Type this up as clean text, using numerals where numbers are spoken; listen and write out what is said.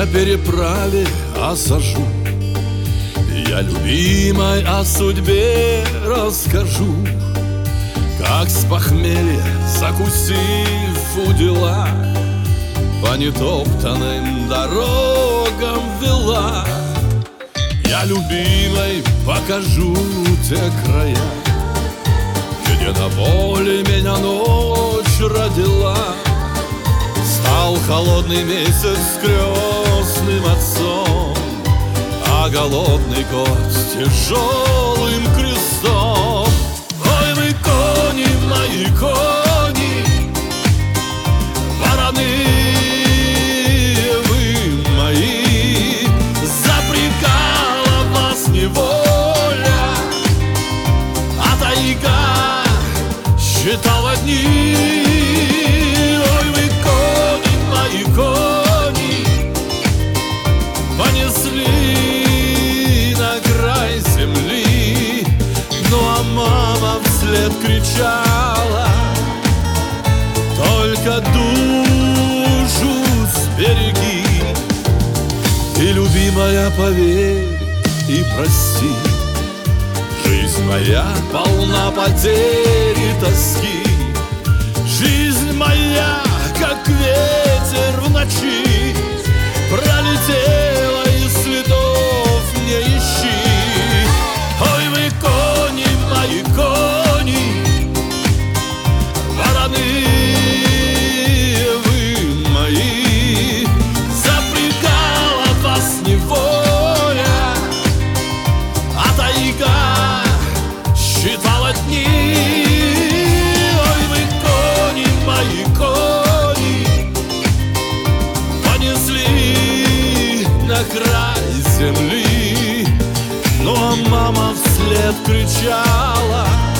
на переправе осажу, я любимой о судьбе расскажу. Как с похмелья, закусив удила, по нетоптанным дорогам вела. Я любимой покажу те края, где на воле меня ночь родила. Стал холодный месяц крестным отцом, а голодный год с тяжелым крестом. Ой, вы кони, мои кони, вороны вы мои, запрягала вас неволя, а тайга считала дни. Ой, вы кони, мои кони, понесли на край земли. Ну а мама вслед кричала: только душу сбереги. И, любимая, поверь и прости, жизнь моя полна потерь и тоски. Жизнь моя, как ветер в ночи, пролетела и следов не ищи. Ой, вы кони, мои кони, вороны вы мои, запрягала вас неволя, а тайга считала дни. Ой, вы кони, мои кони, понесли на край земли. Ну а мама вслед кричала: